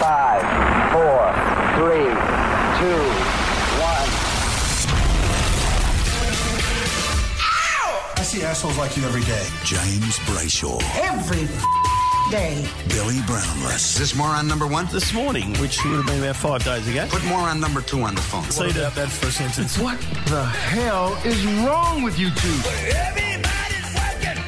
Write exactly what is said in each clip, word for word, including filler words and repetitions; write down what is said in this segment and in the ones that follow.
Five, four, three, two, one. I see assholes like you every day. James Brayshaw. Every day. Billy Brownless. Is this more on number one? This morning, which would have been about five days ago. Put more on number two on the phone. What about that for a sentence? What the hell is wrong with you two? Everybody's working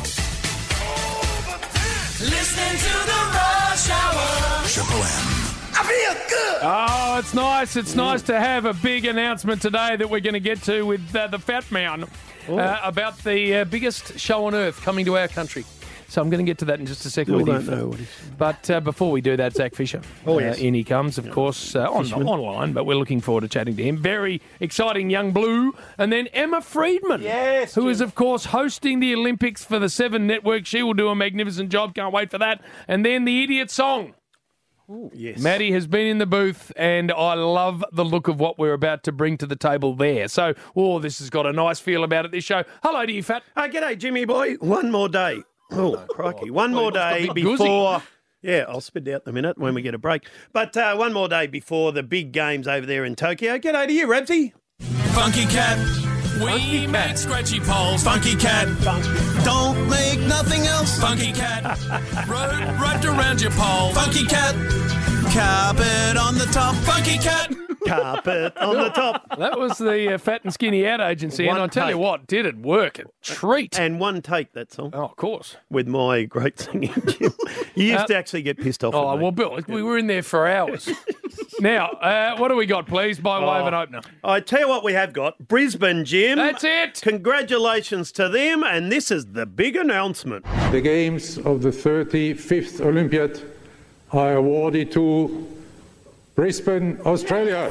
overtime. Listening to the Rush Hour. Triple M. I feel good. Oh, it's nice. It's nice to have a big announcement today that we're going to get to with uh, the Fat Man uh, about the uh, biggest show on earth coming to our country. So I'm going to get to that in just a second. Still with don't you. know what he's... But uh, before we do that, Zach Fisher. Oh, yes. Uh, in he comes, of course, uh, on, online, but we're looking forward to chatting to him. Very exciting young blue. And then Emma Friedman, Yes, who Jim. is, of course, hosting the Olympics for the Seven Network. She will do a magnificent job. Can't wait for that. And then the Idiot Song. Ooh, yes. Maddie has been in the booth, and I love the look of what we're about to bring to the table there. So, oh, this has got a nice feel about it, this show. Hello to you, Fat. Oh, g'day, Jimmy boy. One more day. Oh, crikey. One Well, more he must have day been goosey. before... Yeah, I'll spit it out in a minute when we get a break. But uh, one more day before the big games over there in Tokyo. G'day to you, Rabsy. Funky cat, we make scratchy poles. Funky cat, don't make nothing else. Funky cat, rope wrapped around your pole. Funky cat, carpet on the top. Funky cat. Carpet on the top. That was the uh, Fat and Skinny ad agency, One and I'll tell you take. what, did it work? A treat. And one take, that song, Oh, of course. with my great singing, Jim. You used Uh, to actually get pissed off Oh, with me. well, Bill, we were in there for hours. Now, uh, what do we got, please, by way of an opener? I tell you what we have got. Brisbane, Jim. That's it. Congratulations to them, and this is the big announcement. The games of the thirty-fifth Olympiad are awarded to Brisbane, Australia.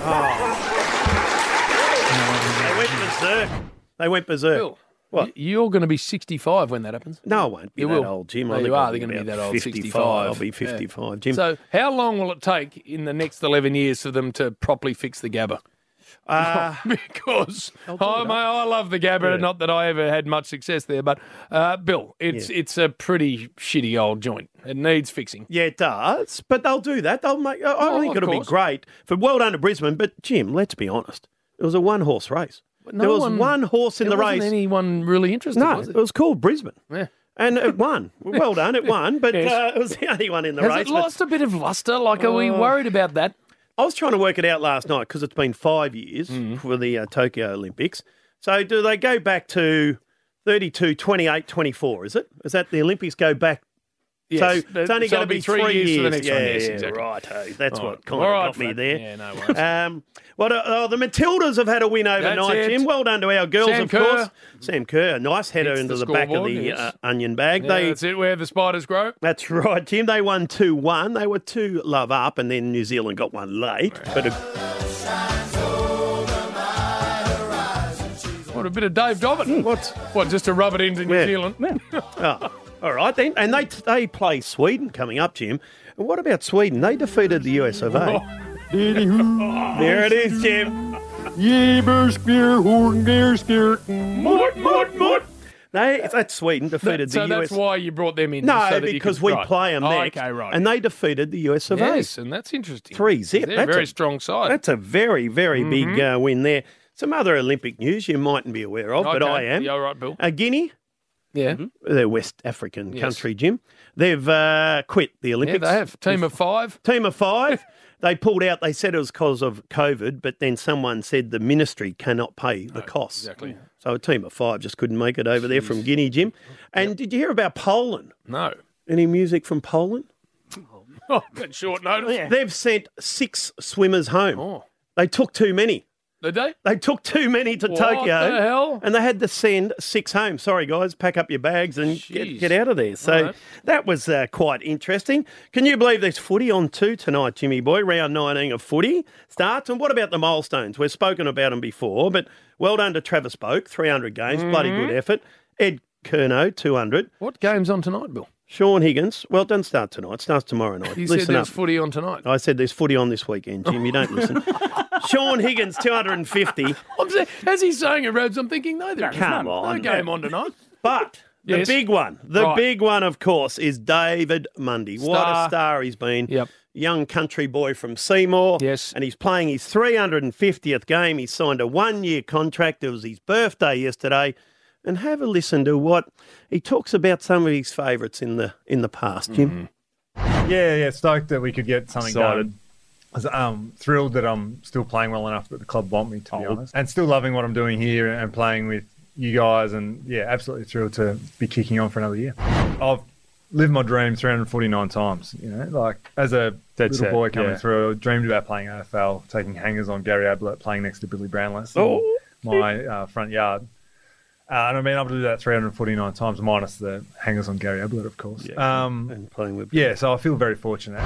They went berserk. They went berserk. Bill, What? y- you're going to be sixty-five when that happens. No, I won't be You that will. old, Jim. No, I think you I'll are. They're gonna be about that old, fifty-five. sixty-five. I'll be fifty-five, Jim. So how long will it take in the next eleven years for them to properly fix the Gabba? uh, Because do oh, it mate, I love the Gabba, Yeah. not that I ever had much success there, but uh, Bill, it's it's a pretty shitty old joint. It needs fixing. yeah, it does. But they'll do that. They'll make. I I Oh, think of it'll course. be great. For well done to Brisbane. But Jim, let's be honest. It was a one-horse race. No there was one- one horse in There the wasn't race. anyone really interested, no, was it it? was called Brisbane. Yeah. And it won. Well done, it won. But Yes. uh, it was the only one in the Has race. it but- lost a bit of luster? Like, are we worried about that? I was trying to work it out last night because it's been five years Mm. for the uh, Tokyo Olympics. So do they go back to thirty-two, twenty-eight, twenty-four, is it? Is that the Olympics go back? Yes. So it's only So going to it'll be three three years for the next yeah, one, yes, yeah, exactly. right. Hey, that's All what right. kind of All right, got me Fred. there. Yeah, no worries. Um, well, uh, oh, the Matildas have had a win overnight, it. Jim. Well done to our girls, Sam of Kerr. course. Sam Kerr, a nice header Hits into the the, back of scoreboard, the yes. uh, onion bag. Yeah, they that's it, where the spiders grow. That's right, Jim. They won two one. They were two love up, and then New Zealand got one late. But a, What, a bit of Dave Dobbin? what's What, just to rub it into New Yeah. Zealand? oh, all right then? And they they play Sweden coming up, Jim. And what about Sweden? They defeated the U S of A. There it is, Jim. Mort, mort, mort. They, that's Sweden defeated So the U that's S. why you brought them in? No, so that you because could, we right. play them Oh, next. okay, right. And they defeated the U S of A. Yes, and that's interesting. Three zip. They're a That's very a- strong side. That's a very, very Mm-hmm. big uh, win there. Some other Olympic news you mightn't be aware of, but Okay. I am. Yeah, all right, Bill. Uh, Guinea, Yeah. they're West African Yes. country, Jim. They've uh, quit the Yeah, Olympics. they have. Team of five. Team of five. They pulled out. They said it was because of COVID, but then someone said the ministry cannot pay the costs. exactly. So a team of five just couldn't make it over there from Guinea, Jim. And did you hear about Poland? No. Any music from Poland? Oh, at short notice. They've sent six swimmers home. Oh. They took too many. Did they? They took too many to What Tokyo. the hell? And they had to send six home. Sorry, guys, pack up your bags and get, Jeez. get out of there. So All right. that was uh, quite interesting. Can you believe there's footy on too tonight, Jimmy boy? Round nineteen of footy starts. And what about the milestones? We've spoken about them before, but well done to Travis Boak, three hundred games, bloody Mm-hmm. good effort. Ed Curnow, two hundred. What game's on tonight, Bill? Sean Higgins, well, it doesn't start tonight. It starts tomorrow night. You said Listen there's up. footy on tonight. I said there's footy on this weekend, Jim. You don't listen. Sean Higgins, two hundred fifty. I'm saying, as he's saying it, Robes, I'm thinking, no, there's Come no, on. no game on tonight. But the Yes. big one, the Right. big one, of course, is David Mundy. What a Star. star he's been. Yep. young country boy from Seymour. Yes. And he's playing his three hundred fiftieth game. He signed a one-year contract. It was his birthday yesterday. And have a listen to what he talks about some of his favourites in the in the past, Jim. Mm-hmm. Yeah, yeah, stoked that we could get something Excited. done. I was um, thrilled that I'm still playing well enough that the club want me, to be honest. And still loving what I'm doing here and playing with you guys. And, yeah, absolutely thrilled to be kicking on for another year. I've lived my dream three hundred forty-nine times, you know. Like, as a Dead little set, boy coming yeah. through, I dreamed about playing A F L, taking hangers on Gary Ablett, playing next to Billy Brownless Oh. in my uh, front yard. Uh, and I've been able to do that three hundred forty-nine times, minus the hangers on Gary Ablett, of course. Yeah, um, and playing with. yeah, so I feel very fortunate.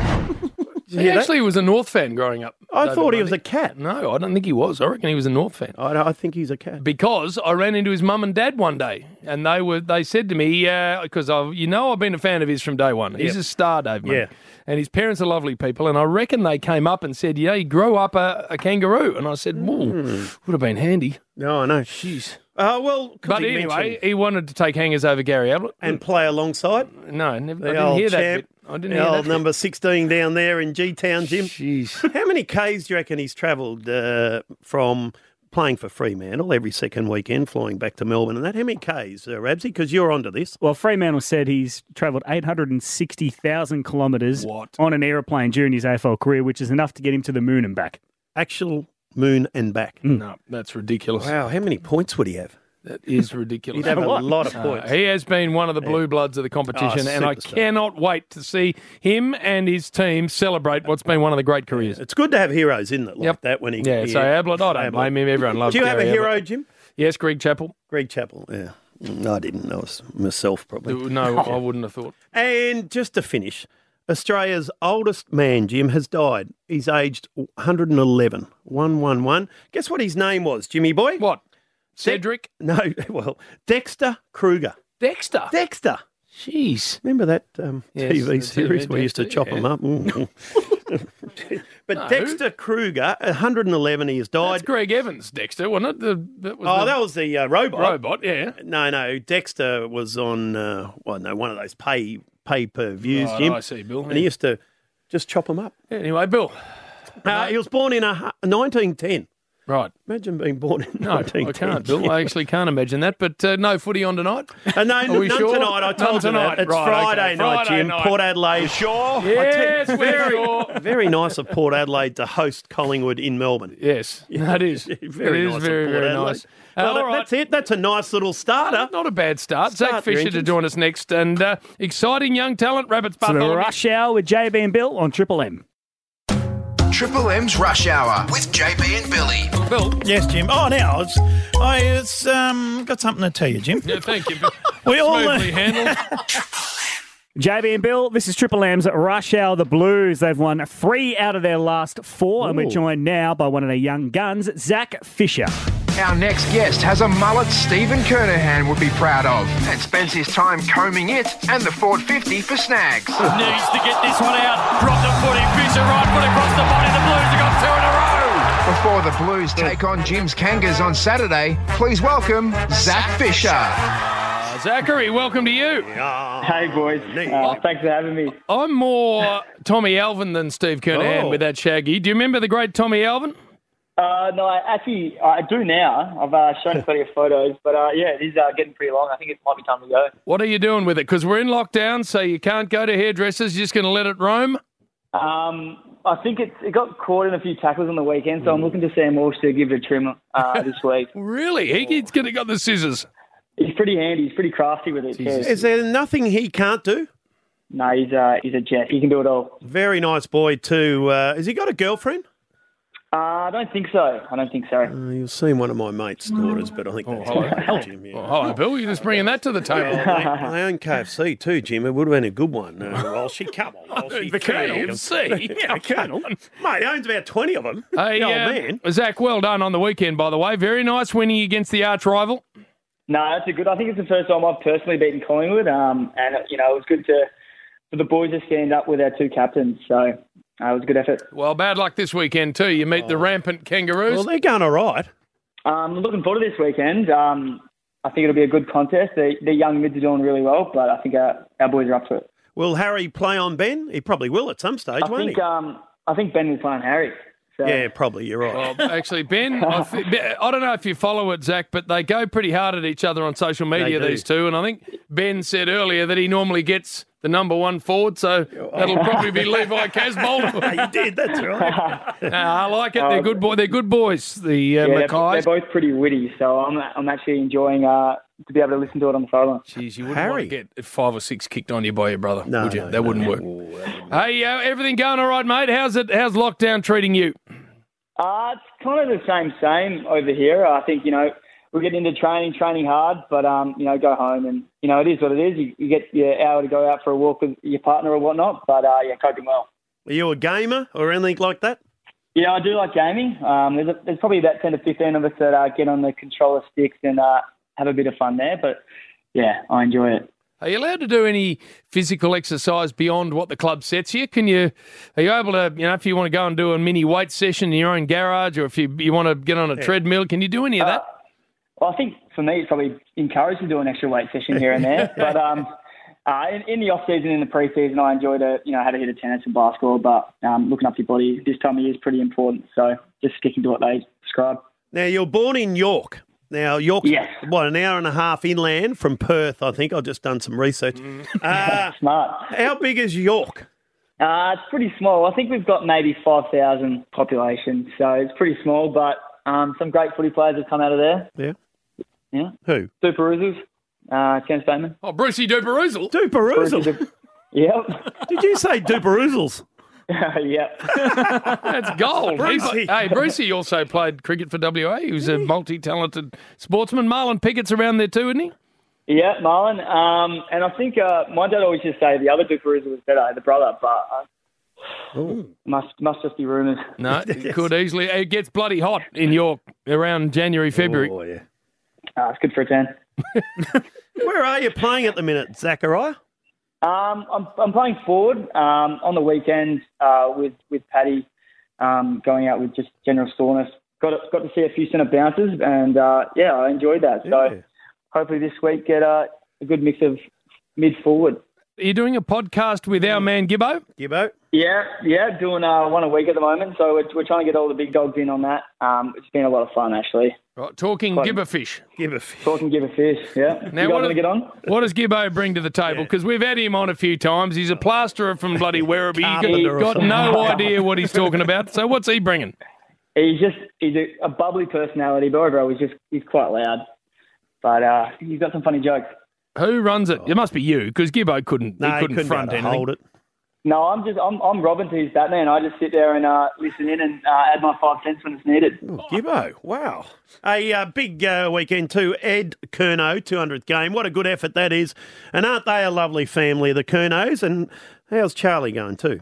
He Yeah, that- actually was a North fan growing up. I David thought he was Lundy. a cat. No, I don't think he was. I reckon he was a North fan. I, I think he's a cat. Because I ran into his mum and dad one day, and they were they said to me, because uh, you know I've been a fan of his from day one. He's Yep. a star, Dave. Mate. Yeah. And his parents are lovely people, and I reckon they came up and said, you know, you grow up a, a kangaroo. And I said, well, would have been handy. No, I know. Jeez. Uh, well, 'cause But he anyway, mentioned- he wanted to take hangers over Gary Ablett. and play alongside. No, never, The I didn't old hear that champ, bit. I didn't the hear old that bit. number sixteen down there in G-Town, Jim. Jeez. How many Ks do you reckon he's travelled uh, from playing for Fremantle every second weekend, flying back to Melbourne and that? How many Ks, uh, Rabsy? Because you're onto this. Well, Fremantle said he's travelled eight hundred sixty thousand kilometres What? on an aeroplane during his A F L career, which is enough to get him to the moon and back. Actual moon and back. No, that's ridiculous. Wow, how many points would he have? That is ridiculous. He'd have a What? lot of Uh, points. he has been one of the blue bloods of the competition, Oh, and I superstar. cannot wait to see him and his team celebrate what's been one of the great careers. It's good to have heroes, isn't it, like Yep. that when he... Yeah, he- so Ablett, I don't Ablett. blame him. Everyone loves Do you have a Gary hero, Ablett. Jim? Yes, Greg Chappell. Greg Chappell, yeah. Mm, I didn't know it myself, probably. No, I wouldn't have thought. And just to finish, Australia's oldest man, Jim, has died. He's aged one hundred eleven. one one one. Guess what his name was, Jimmy boy? What? Cedric? No, well, Dexter Kruger. Dexter? Dexter. Jeez. Remember that um, Yes, T V the series T V where we used to Dexter, chop yeah. them up? Mm. But No. Dexter Kruger, one hundred eleven, he has died. That's Greg Evans, Dexter, wasn't it? The, that was Oh, the that was the uh, robot. robot, yeah. No, no, Dexter was on, uh, well, no, one of those pay pay per views, Right, Jim. I see, Bill. And he used to just chop them up. Anyway, Bill. Uh, he was born in a, nineteen ten. Right. Imagine being born in No, nineteen ten. I can't, Bill. I actually can't imagine that. But uh, no footy on tonight? Uh, no, Are we none sure? tonight. I None told you tonight. that. It's Right, Friday okay. night, Friday Jim. night. Port Adelaide. You sure? Yes, we're very, sure. very nice of Port Adelaide to host Collingwood in Melbourne. Yes, that is. Very it nice is of very, Port very Adelaide. nice. Well, Uh, that- all right. that's it. That's a nice little starter. Not a bad start. Start Zach your Fisher to engines. join us next. And uh, exciting young talent, Rabbits So the Bartholomew. rush hour with J B and Bill on Triple M. Triple M's Rush Hour with J B and Billy. Bill. Yes, Jim. Oh, now it's, I it's um got something to tell you, Jim. Yeah, thank you, Bill. We all Smoothly handled. J B and Bill, this is Triple M's Rush Hour. The Blues, they've won three out of their last four, and we're Ooh. joined now by one of their young guns, Zach Fisher. Our next guest has a mullet Stephen Kernahan would be proud of and spends his time combing it and the Ford fifty for snags. Needs to get this one out. Drop the footy. Fisher right foot across the body. The Blues have got two in a row. Before the Blues take on Jim's Kangas on Saturday, please welcome Zach Fisher. Uh, Zachary, welcome to you. Hey, boys. Uh, thanks for having me. I'm more Tommy Alvin than Steve Kernahan Oh. with that shaggy. Do you remember the great Tommy Alvin? Uh, no, I actually, I do now. I've uh, shown plenty of photos, but uh, yeah, it is uh, getting pretty long. I think it might be time to go. What are you doing with it? Because we're in lockdown, so you can't go to hairdressers. You're just going to let it roam? Um, I think it's, it got caught in a few tackles on the weekend, so I'm looking to Sam Walsh to give it a trim uh, this week. Really? He, he's going to got the scissors. He's pretty handy. He's pretty crafty with it, too. Is there nothing he can't do? No, he's, uh, he's a jet. He can do it all. Very nice boy, too. Uh, has he got a girlfriend? Uh, I don't think so. I don't think so. Uh, you've seen one of my mate's daughters, but I think that's hello. Jim. Yeah. Oh, hello, Bill. You're just bringing that to the table. Well, they, they own K F C too, Jim. It would have been a good one. Uh, Walshy, come on, Walshy. The K F C. Yeah, come on. Mate, he owns about twenty of them. Hey, the old uh, man. Zach, well done on the weekend, by the way. Very nice winning against the arch rival. No, that's a good. I think it's the first time I've personally beaten Collingwood, um, and you know it was good to for the boys to stand up with our two captains. So uh, it was a good effort. Well, bad luck this weekend too. You meet the rampant Kangaroos. Well, they're going all right. Um, looking forward to this weekend. Um, I think it'll be a good contest. The, the young mids are doing really well, but I think our, our boys are up to it. Will Harry play on Ben? He probably will at some stage, I won't think he? um, I think Ben will play on Harry. So. Yeah, probably. You're right. Well, actually, Ben, I, th- I don't know if you follow it, Zach, but they go pretty hard at each other on social media, these two. And I think Ben said earlier that he normally gets the number one forward, so that'll probably be Levi Casbolt. You did, that's right. No, I like it. They're good boy. They're good boys. The uh, yeah, they're, Mackays. they're both pretty witty, so I'm I'm actually enjoying uh, to be able to listen to it on the sideline. Jeez, you wouldn't want to get five or six kicked on you by your brother, No, would you? no, that no. wouldn't work. Ooh, that wouldn't Hey, uh, everything going all right, mate? How's it? How's lockdown treating you? Uh, it's kind of the same, same over here. I think, you know, we get into training, training hard, but, um, you know, go home and, you know, it is what it is. You, you get your hour to go out for a walk with your partner or whatnot, but, uh, yeah, coping well. Are you a gamer or anything like that? Yeah, I do like gaming. Um, there's, a, there's probably about ten to fifteen of us that uh, get on the controller sticks and uh, have a bit of fun there, but, yeah, I enjoy it. Are you allowed to do any physical exercise beyond what the club sets you? Can you, are you able to, you know, if you want to go and do a mini weight session in your own garage, or if you you want to get on a Yeah. treadmill, can you do any of that? Uh, well, I think for me, it's probably encouraged to do an extra weight session here and there. But um, uh, in, in the off season, in the pre-season, I enjoy to, you know, have a hit of tennis and basketball. But um, looking up your body this time of year is pretty important. So just sticking to what they prescribe. Now, you're born in York. Now, York's, Yes. what, an hour and a half inland from Perth, I think. I've just done some research. Uh, Smart. How big is York? Uh, it's pretty small. I think we've got maybe five thousand population. So it's pretty small, but um, some great footy players have come out of there. Yeah. Yeah. Who? Super Oozles, uh, Ken Statement. Oh, Brucey Duperoozle. Duperoozle? Yep. Did you say Duperoozles? Yep. That's gold. Brucey. He- hey, Brucey also played cricket for W A. He was a multi-talented sportsman. Marlon Pickett's around there too, isn't he? Yeah, Marlon. Um, and I think uh, my dad always used to say the other Duperoozle was better, the brother, but uh, must must just be rumours. No, it could easily. It gets bloody hot in York around January, February. Oh, yeah. Uh, it's good for a ten. Where are you playing at the minute, Zachariah? Um, I'm I'm playing forward um, on the weekend uh, with with Paddy, um, going out with just general soreness. Got to, got to see a few centre bounces, and uh, yeah, I enjoyed that. So Yeah. hopefully this week get uh, a good mix of mid forward. Are you doing a podcast with our man Gibbo? Gibbo? Yeah, yeah, doing uh, one a week at the moment. So we're, we're trying to get all the big dogs in on that. Um, it's been a lot of fun actually. Right, talking Quite- Gibberfish. Gibberfish. Talking give a fish. Yeah. Now, you guys what, want do- to get on? what does Gibbo bring to the table? Because we've had him on a few times. He's a plasterer from bloody Werribee. He's Carpenter or got something. no idea what he's talking about. So what's he bringing? He's just he's a, a bubbly personality, but overall he's just he's quite loud. But uh, he's got some funny jokes. Who runs it? It must be you, because Gibbo couldn't, No, he he couldn't, couldn't be front able to anything. hold it. No, I'm just I'm I'm Robin to his Batman. I just sit there and uh, listen in and uh, add my five cents when it's needed. Oh, Gibbo, wow. A uh, big uh, weekend too. Ed Curnow, two hundredth game. What a good effort that is. And aren't they a lovely family, the Curnows? And how's Charlie going too?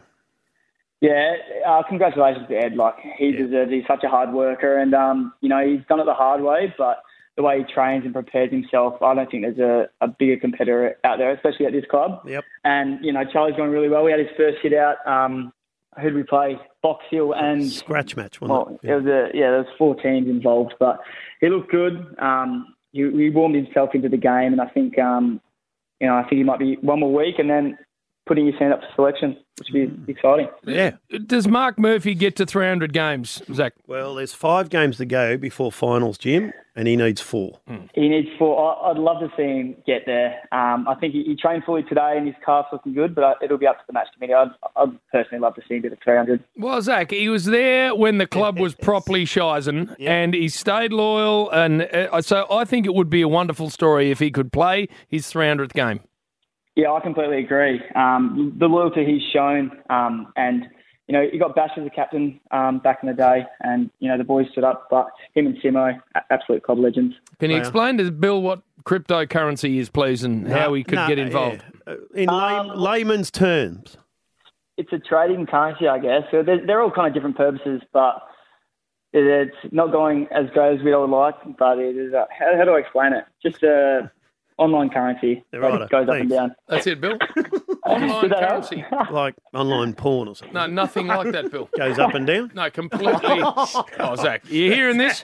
Yeah, uh, congratulations to Ed. Like he deserves. He's such a hard worker, and um, you know he's done it the hard way. But the way he trains and prepares himself, I don't think there's a, a bigger competitor out there, especially at this club. Yep. And you know Charlie's going really well. We had his first hit out. Um, who did we play? Box Hill and Scratch match, wasn't well, it? it was a yeah. There was four teams involved, but he looked good. Um, he, he warmed himself into the game, and I think um, you know I think he might be one more week, and then putting his hand up for selection, which would be exciting. Yeah. Does Mark Murphy get to three hundred games, Zach? Well, there's five games to go before finals, Jim, and he needs four. He needs four. I- I'd love to see him get there. Um, I think he, he trained fully today, and his calf's looking good, but uh, it'll be up to the match committee. I'd, I'd personally love to see him get to three hundred. Well, Zach, he was there when the club was properly shizen, and he stayed loyal. And uh, so I think it would be a wonderful story if he could play his three hundredth game. Yeah, I completely agree. Um, the loyalty he's shown, um, and you know, he got bashed as a captain um, back in the day, and you know the boys stood up. But him and Simo, a- absolute club legends. Can you Wow. explain to Bill what cryptocurrency is, please, and how he could No, get involved? yeah. Uh, In lay, layman's terms. It's a trading currency, I guess. So they're, they're all kind of different purposes, but it, it's not going as great as we'd all like. But it is. A, how, how do I explain it? Just a online currency that Righto, goes up and thanks. down. That's it, Bill. Did Online that help? currency. Like online porn or something. No, nothing like that, Bill. Goes up and down? No, completely. Oh, Zach, you hearing this?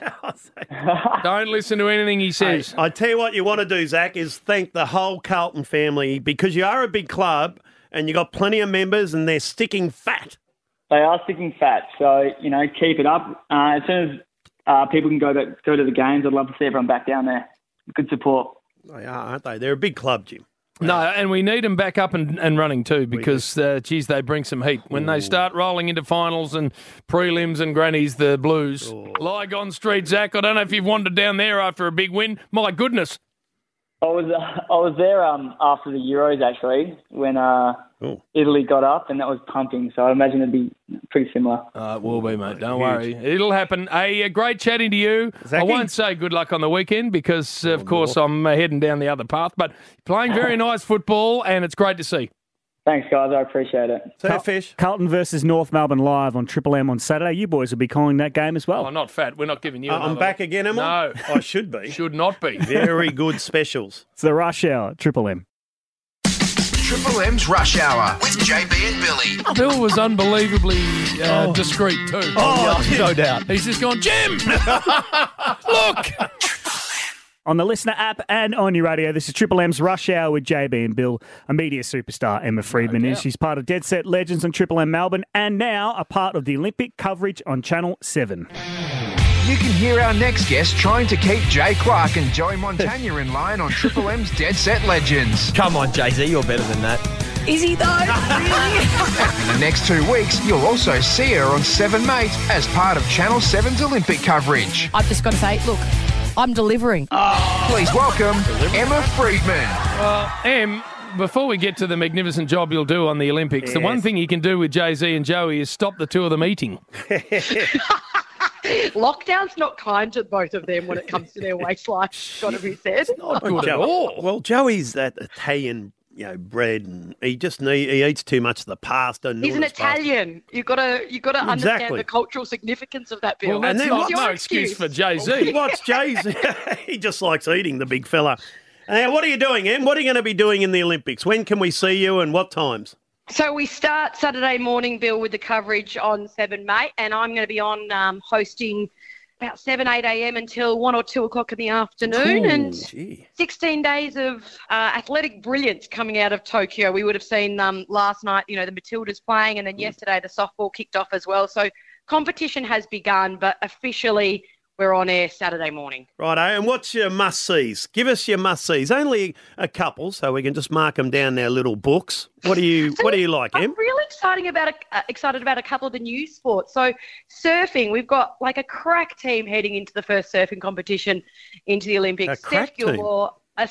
Don't listen to anything he says. I tell you what you want to do, Zach, is thank the whole Carlton family because you are a big club and you got plenty of members, and they're sticking fat. They are sticking fat, so, you know, keep it up. Uh, as soon as uh, people can go to, go to the games, I'd love to see everyone back down there. Good support. They are, aren't they? They're a big club, Jim. No, and we need them back up and, and running too because, uh, geez, they bring some heat. When Ooh. they start rolling into finals and prelims and grannies, the Blues. Oh. Lygon Street, Zach, I don't know if you've wandered down there after a big win. My goodness. I was uh, I was there um, after the Euros, actually, when uh, Italy got up, and that was pumping. So I imagine it'd be pretty similar. Uh, it will be, mate. Don't worry. It'll happen. Hey, a great chatting to you. Zachy? I won't say good luck on the weekend because, of oh, course, no. I'm uh, heading down the other path. But playing very nice football, and it's great to see. Thanks, guys. I appreciate it. Car- Fish. Carlton versus North Melbourne live on Triple M on Saturday. You boys will be calling that game as well. Oh, not fat. We're not giving you uh, another I'm back one. again, am I? No. I should be. Should not be. Very good specials. It's the Rush Hour, Triple M. Triple M's Rush Hour with J B and Billy. Bill was unbelievably uh, oh. discreet too. Oh, yeah, no doubt. He's just gone, Jim, look. On the Listener app and on your radio, this is Triple M's Rush Hour with J B and Bill. A media superstar, Emma Freedman, no is. She's part of Dead Set Legends on Triple M Melbourne and now a part of the Olympic coverage on Channel seven. You can hear our next guest trying to keep Jay Clark and Joey Montagna in line on Triple M's Dead Set Legends. Come on, Jay-Z, you're better than that. Is he though? Really? And in the next two weeks, you'll also see her on Seven Mate as part of Channel seven's Olympic coverage. I've just got to say, look, I'm delivering. Oh. Please welcome Emma Freedman. Well, Em, before we get to the magnificent job you'll do on the Olympics, yes. the one thing you can do with Jay-Z and Joey is stop the two of them eating. Lockdown's not kind to both of them when it comes to their waistline, got to be said. It's not good at all. Well, Joey's that Italian, you know, bread, and he just need, he eats too much of the pasta. He's an Italian. Pasta. You've got to you got to exactly. understand the cultural significance of that, Bill. Well, that's and not no excuse? excuse for Jay-Z. Oh, what's Jay-Z? He just likes eating, the big fella. Now, what are you doing, Em? What are you going to be doing in the Olympics? When can we see you and what times? So we start Saturday morning, Bill, with the coverage on Seven Mate, and I'm going to be on um, hosting about seven, eight a.m. until one or two o'clock in the afternoon. Ooh, and gee. sixteen days of uh, athletic brilliance coming out of Tokyo. We would have seen um, last night, you know, the Matildas playing, and then yesterday the softball kicked off as well. So competition has begun, but officially we're on air Saturday morning. Righto, and what's your must-sees? Give us your must-sees. Only a couple, so we can just mark them down in our little books. What do you so What do you like, Em? I'm really excited about a, uh, excited about a couple of the new sports. So surfing, we've got like a crack team heading into the first surfing competition into the Olympics. A crack Steph Gilmore, a,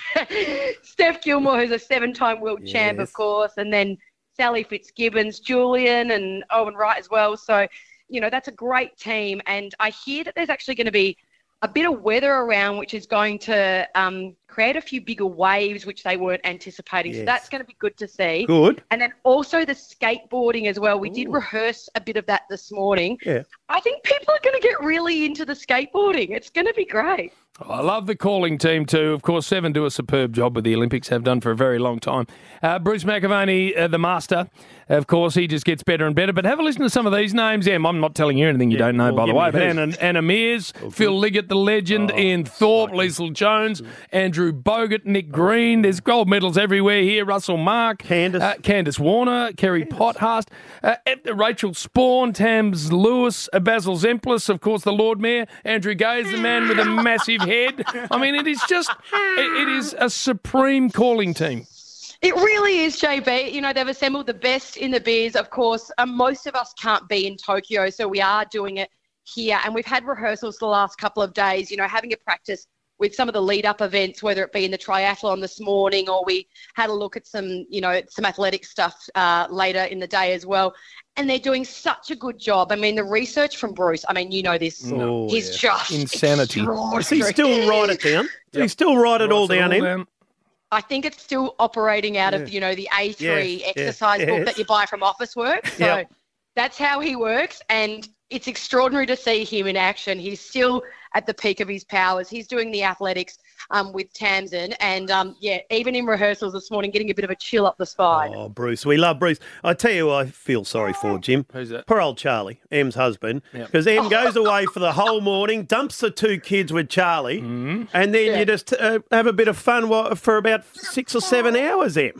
Steph Gilmore, who's a seven-time world yes. champ, of course, and then Sally Fitzgibbons, Julian, and Owen Wright as well. So, you know, that's a great team. And I hear that there's actually going to be a bit of weather around, which is going to um, create a few bigger waves, which they weren't anticipating. Yes. So that's going to be good to see. Good. And then also the skateboarding as well. We Ooh. did rehearse a bit of that this morning. Yeah. I think people are going to get really into the skateboarding. It's going to be great. Oh, I love the calling team too. Of course, Seven do a superb job with the Olympics, have done for a very long time. Uh, Bruce McAvaney, uh, the master, of course, he just gets better and better. But have a listen to some of these names. Em, I'm not telling you anything you yeah, don't know, well, by the way. But Anna, Anna Mears, okay. Phil Liggett, the legend, oh, Ian Thorpe, Liesl Jones, Andrew Bogut, Nick Green. There's gold medals everywhere here. Russell Mark, Candice, uh, Candice Warner, Kerry Pothast, uh, Rachel Spawn, Tams Lewis, uh, Basil Zemplis, of course, the Lord Mayor, Andrew Gaze, the man with a massive head. I mean, it is just, it, it is a supreme calling team. It really is, J B. You know, they've assembled the best in the biz. Of course, um, most of us can't be in Tokyo, so we are doing it here. And we've had rehearsals the last couple of days, you know, having a practice with some of the lead-up events, whether it be in the triathlon this morning or we had a look at some, you know, some athletic stuff uh, later in the day as well. And they're doing such a good job. I mean, the research from Bruce, I mean, you know this. Oh, he's yeah. just insanity. Does he still write it down? Does he still write it all down, it all in? down. I think it's still operating out yeah. of, you know, the A three yes, exercise yes, book yes. that you buy from Office Work. So yep. that's how he works. And it's extraordinary to see him in action. He's still at the peak of his powers. He's doing the athletics um, with Tamsin. And, um, yeah, even in rehearsals this morning, getting a bit of a chill up the spine. Oh, Bruce. We love Bruce. I tell you who I feel sorry for, Jim. Who's that? Poor old Charlie, Em's husband. Because Yep. Em goes away for the whole morning, dumps the two kids with Charlie, mm-hmm. and then Yeah. you just uh, have a bit of fun for about six or seven hours, Em.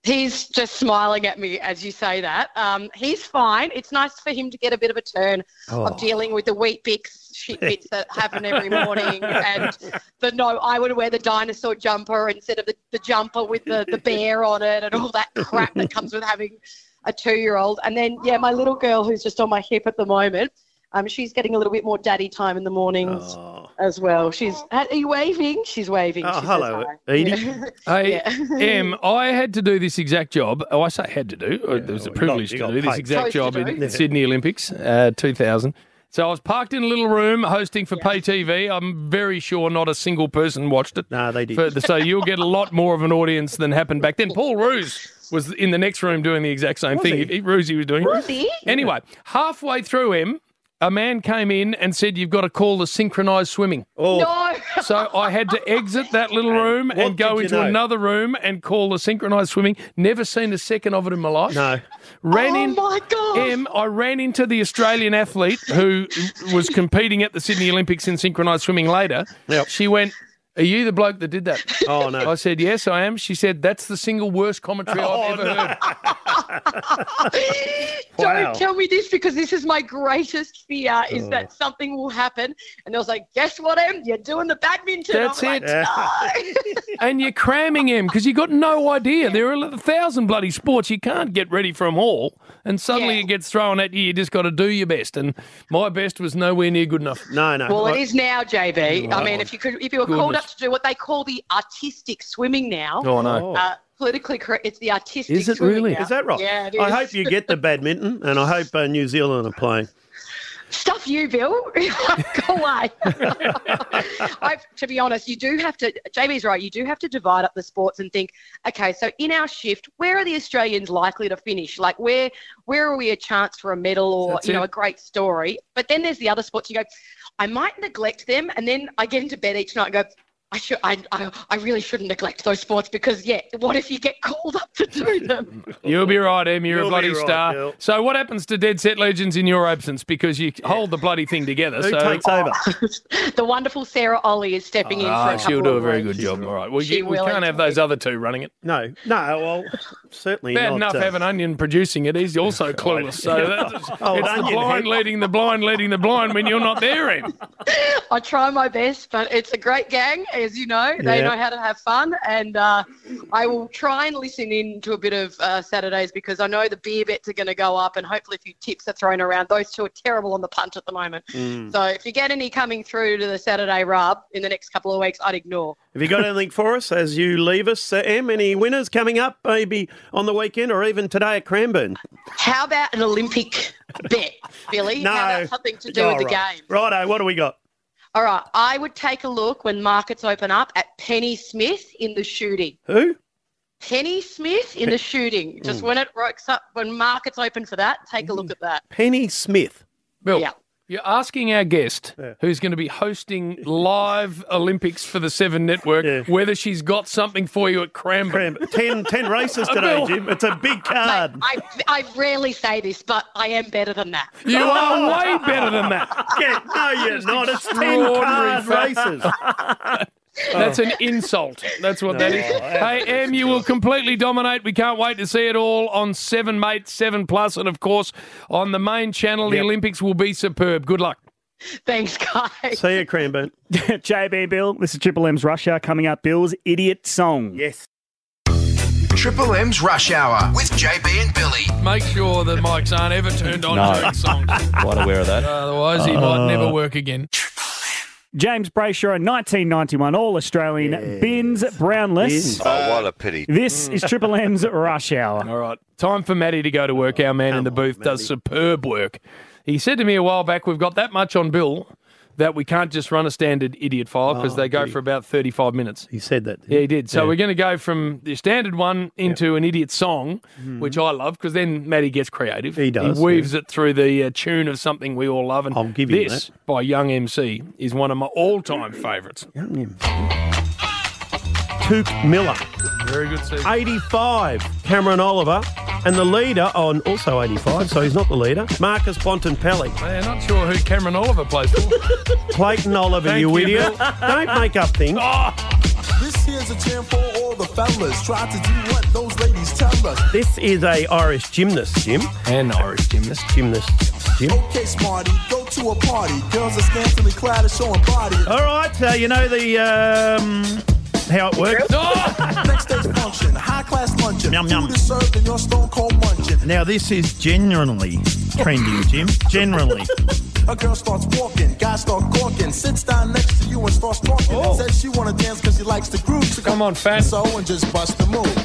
He's just smiling at me as you say that. Um, he's fine. It's nice for him to get a bit of a turn Oh. of dealing with the wheat bix shit bits that happen every morning, and the no, I would wear the dinosaur jumper instead of the, the jumper with the, the bear on it and all that crap that comes with having a two-year-old. And then, yeah, my little girl who's just on my hip at the moment, um, she's getting a little bit more daddy time in the mornings Oh. as well. She's, are you waving? She's waving. Oh, She says hello, hi. Edie. Yeah. Hey, Yeah. Em, I had to do this exact job. Oh, I say had to do. It was a well, you privilege got- to you do got this paid. exact Chose to job do. in Yeah. Sydney Olympics, uh, two thousand. So I was parked in a little room hosting for Pay T V. I'm very sure not a single person watched it. No, they did. For- so you'll get a lot more of an audience than happened back then. Paul Roos was in the next room doing the exact same Was thing. he? He, Roosy was doing. Was he? Anyway, halfway through him, a man came in and said, "You've got to call the synchronised swimming." Oh, No. So I had to exit that little room What and go did you into know? another room and call the synchronised swimming. Never seen a second of it in my life. no. Ran Oh, in, my God. Em, I ran into the Australian athlete who was competing at the Sydney Olympics in synchronised swimming later. Yep. She went, "Are you the bloke that did that?" Oh, no. I said, "Yes, I am." She said, "That's the single worst commentary Oh, I've ever no. heard." Don't Wow. tell me this, because this is my greatest fear, is that something will happen. And I was like, guess what, Em? You're doing the badminton. That's I'm it. Like, no. And you're cramming him because you got no idea. There are a thousand bloody sports. You can't get ready for them all. And suddenly Yeah. it gets thrown at you. You just got to do your best. And my best was nowhere near good enough. No, no. Well, I- it is now, J B. I mean, if you could, if you were called Goodness. up to do what they call the artistic swimming now, Oh, no. uh, politically correct, it's the artistic Is it swimming really? now. Is that right? Yeah, it is. I hope you get the badminton, and I hope uh, New Zealand are playing. Stuff you, Bill. Go away. I, to be honest, you do have to, J B's right, you do have to divide up the sports and think, okay, so in our shift, where are the Australians likely to finish? Like, where where are we a chance for a medal or, That's you know, it. a great story? But then there's the other sports. You go, I might neglect them, and then I get into bed each night and go, I should, I, I, I really shouldn't neglect those sports, because, yeah, what if you get called up to do them? You'll be right, Em. You're You'll a bloody be right, star. Bill. So what happens to Dead Set Legends in your absence? Because you hold the bloody thing together. Who so takes over? The wonderful Sarah Ollie is stepping in for a Ah, couple she'll do a of very weeks. good job. All right. Well, She you, we will can't have indeed. those other two running it. No, no. Well, certainly Bad not. enough uh, having Onion producing it. He's also clueless. So that's, Oh, it's the Onion blind head. leading the blind leading the blind when you're not there, Em. I try my best, but it's a great gang, as you know. They Yeah. know how to have fun, and uh, I will try and listen in to a bit of uh, Saturdays, because I know the beer bets are going to go up, and hopefully a few tips are thrown around. Those two are terrible on the punt at the moment. Mm. So if you get any coming through to the Saturday rub in the next couple of weeks, I'd ignore. Have you got anything for us as you leave us, uh, Em? Any winners coming up, maybe on the weekend or even today at Cranbourne? How about an Olympic bet, Billy? No. How about something to do Oh, with the right. game? Righto, what do we got? All right, I would take a look when markets open up at Penny Smith in the shooting. Who? Penny Smith in the shooting. Just when it rocks up, when markets open for that, take a look at that. Penny Smith. Bill, Yeah. you're asking our guest, who's going to be hosting live Olympics for the Seven Network, Yeah. whether she's got something for you at Cranbourne. Cranbourne. ten, ten races today, Bill. Jim. It's a big card. I, I rarely say this, but I am better than that. You are way better than that. Yeah, no, you're not. It's ten Extraordinary card fact. races. That's an insult. That's what that is. Hey, Em, you will completely dominate. We can't wait to see it all on Seven, mate, Seven Plus, and of course on the main channel. The Yep. Olympics will be superb. Good luck. Thanks, guys. See you, Cranbourne. J B, Bill, this is Triple M's Rush Hour. Coming up, Bill's Idiot Song. Yes. Triple M's Rush Hour with J B and Billy. Make sure that mics aren't ever turned on No. during songs. Quite aware of that. Otherwise, he might never work again. James Brayshaw, nineteen ninety-one All-Australian, Bins Brownless. Oh, what a pity. This is Triple M's Rush Hour. All right. Time for Matty to go to work. Our man in the booth does superb work. He said to me a while back, we've got that much on Bill that we can't just run a standard idiot file because Oh, they go did he? for about thirty-five minutes. He said that. Yeah, he did. So Yeah. we're going to go from the standard one into an idiot song, which I love because then Matty gets creative. He does, He weaves it through the uh, tune of something we all love. And I'll give you this, that. by Young M C, is one of my all-time favourites. Took Miller. Very good season. eighty-five, Cameron Oliver. And the leader on also eighty-five, so he's not the leader, Marcus Bontempelli. I'm not sure who Cameron Oliver plays for. Clayton Oliver, Thank you, you, idiot. Bill. Don't make up things. Oh, This here's a jam for all the fellas. Try to do what those ladies tell This is a Irish gymnast, Jim. An Irish gymnast. Gymnast, Jim. Okay, Smarty, go to a party. Girls are scantily clad and showing body. All right, uh, you know the um, how it works. Next stage function, high class luncheon. Yum, yum. Food is served and you're stone cold munching. Now this is generally trending, Jim. Generally. A girl starts walking, guy starts gawking, sits down next to you and starts talking. Oh. Says she wanna dance because she likes the groove. So come on, fat. So and just bust the move.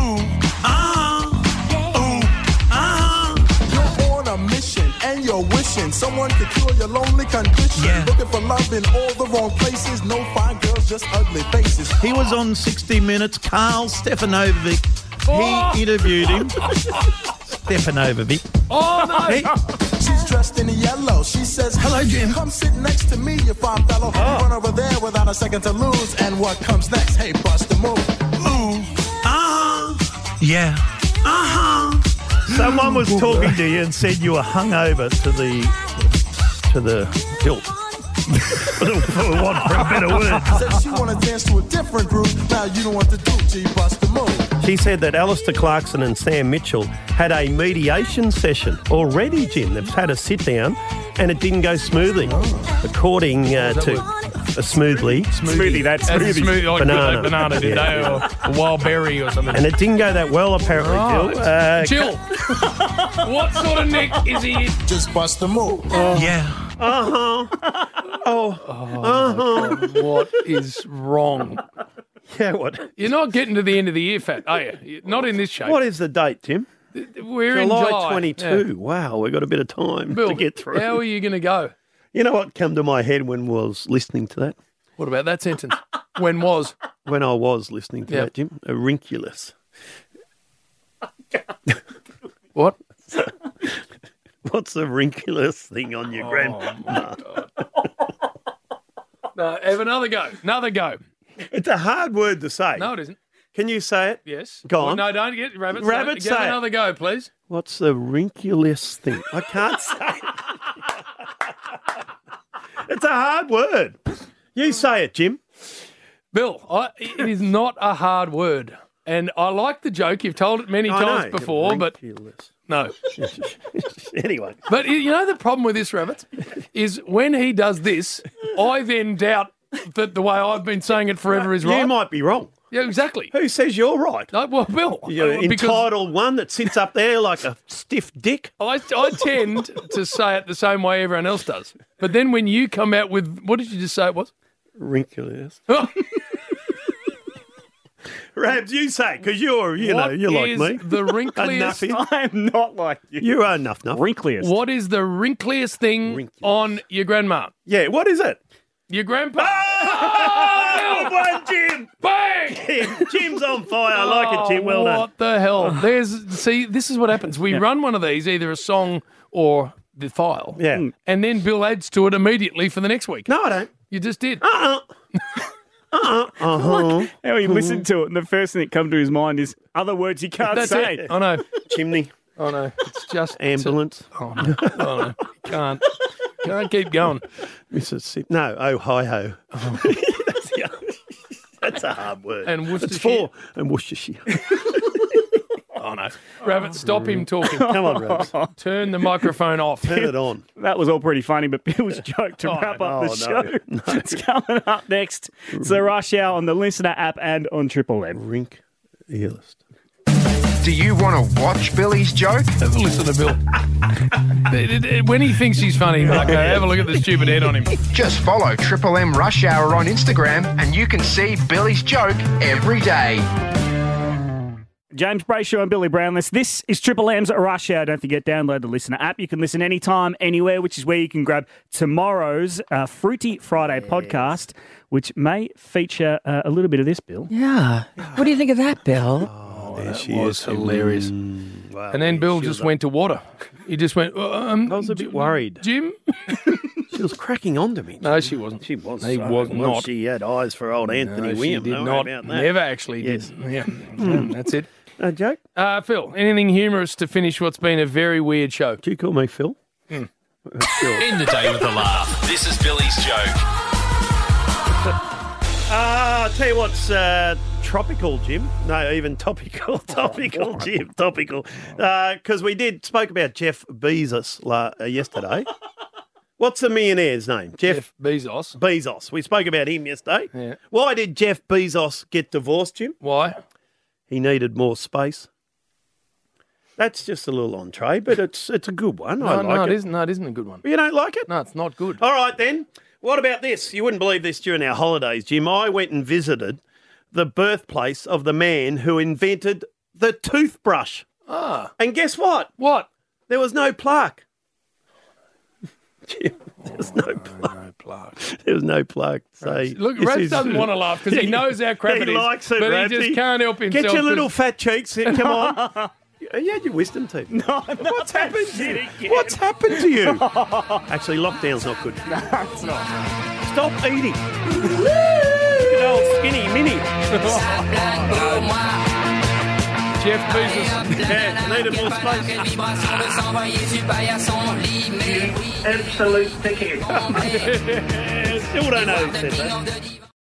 You're on a mission and you're wishing someone could cure your lonely condition. Yeah. Looking for love in all the wrong places. No fine girls, just ugly faces. He was on sixty minutes. Carl Stefanovic. Oh. He interviewed him. Stefanovic. Oh, no. He- She's dressed in yellow. She says, hello, Jim. Come sit next to me, you fine fellow. Oh. Run over there without a second to lose. And what comes next? Hey, bust the move. Ooh. Ah. Yeah. Uh-huh. Someone was talking to you and said you were hungover to the to the hilt. for, for want for a better word. Says she wanna dance to a different groove. Now you don't want to do. G, bust the move. She said that Alistair Clarkson and Sam Mitchell had a mediation session already, Jim. They've had a sit down and it didn't go smoothly, according uh, to uh, smoothly. Smoothie, that's As a smoothie. smoothie, like Banana. like banana, did Yeah. they? Or a wild berry or something. And it didn't go that well, apparently, Right. Jill. Uh, Jill, what sort of neck is he in? Just bust the move. Yeah. Uh-huh. Oh. Uh-huh. What is wrong? Yeah, what? You're not getting to the end of the year, Fat, are you? You're not in this shape. What is the date, Tim? We're in July July. twenty-two. Yeah. Wow, we've got a bit of time Bill, to get through. how are you going to go? You know what came to my head when I was listening to that? What about that sentence? When was? When I was listening to Yep. that, Jim? Auricularis. What? What's the auricularis thing on your grand? No. No, have another go. Another go. It's a hard word to say. No, it isn't. Can you say it? Yes. Go Well, on. no, don't get rabbits. Rabbit, Give say it. another go, please. What's the auricularis thing? I can't say it. It's a hard word. You say it, Jim. Bill, I, it is not a hard word. And I like the joke. You've told it many I times know. before, but Auricularis. no. Anyway. But you know the problem with this, Rabbit, is when he does this, I then doubt that the way I've been saying it forever is right. You might be wrong. Yeah, exactly. Who says you're right? No, well, Bill. You're uh, because entitled one that sits up there like a stiff dick. I, I tend to say it the same way everyone else does. But then when you come out with, what did you just say it was? Auricularis. Rabs, you say, because you're, you know, What you're like is me. the wrinkliest? Enoughy. I am not like you. You are enough, enough. Wrinkliest. What is the wrinkliest thing on your grandma? Yeah, what is it? Your grandpa. Oh, well one, Jim. Bang! Jim, Jim's on fire. I like it, Jim. Well what done. What the hell? There's see, this is what happens. We run one of these, either a song or the file. Yeah. And then Bill adds to it immediately for the next week. No, I don't. You just did. Uh-uh. Uh-uh. Uh-huh. How he listened to it, and the first thing that come to his mind is other words he can't That's say. it. I know. Chimney. I know. It's just Ambulance. Oh, no. Oh, no. Can't. Can't keep going. Mississippi. No, Ohio. Oh. that's, the, that's a hard word. And It's Worcestershire. four. And Worcestershire. Oh, no. Rabbit, stop him talking. Come on, Rabs. Turn the microphone off. Turn it on. That was all pretty funny, but Bill's joke to Oh, wrap up no, the show. no, no. It's coming up next. It's the Rush Hour on the Listener app and on Triple M. Rink Earlist. Do you want to watch Billy's joke? Have a listen to Bill. It- it- when he thinks he's funny, Marco, have a look at the stupid head on him. Just follow Triple M Rush Hour on Instagram and you can see Billy's joke every day. James Brayshaw and Billy Brownless. This is Triple M's Rush Hour. Don't forget, download the Listener app. You can listen anytime, anywhere, which is where you can grab tomorrow's uh, Fruity Friday podcast, which may feature uh, a little bit of this, Bill. Yeah. What do you think of that, Bill? Oh, there That she was is. hilarious. Mm, wow. And then Bill She just was went to water. He just went, um, I was a bit worried. Jim? She was cracking on to me. No, she wasn't. She was. He so was well, not. She had eyes for old Anthony No, she Williams. did No not. way about that. Never actually Yes. did. Yeah. Mm, that's it. A joke? Uh, Phil, anything humorous to finish what's been a very weird show? Do you call me Phil? Mm. End the day with a laugh. This is Billy's joke. Ah, I'll tell you what's uh, tropical, Jim. No, even topical. Topical, Jim. Topical. Because uh, we did spoke about Jeff Bezos la, uh, yesterday. What's the millionaire's name? Jeff, Jeff Bezos. Bezos. We spoke about him yesterday. Yeah. Why did Jeff Bezos get divorced, Jim? Why? He needed more space. That's just a little entree, but it's it's a good one. No, I like no, it. it isn't. No, it isn't a good one. You don't like it? No, it's not good. All right, then. What about this? You wouldn't believe this during our holidays, Jim. I went and visited the birthplace of the man who invented the toothbrush. Ah. And guess what? What? There was no plaque. Jim, there was no plaque. No plaque. There was no plaque. So Look, this Rabs is- doesn't want to laugh because he knows how crap he it is. likes it, but Rabs. he just can't help himself. Get your little 'cause- fat cheeks. Come on. You had your wisdom teeth. No, What's happened to you? What's happened to you? Actually, lockdown's not good. No, it's not. Stop eating. Good old skinny mini. Jeff Bezos. Yeah, needed more space. Absolute dickhead. Still don't know who said that.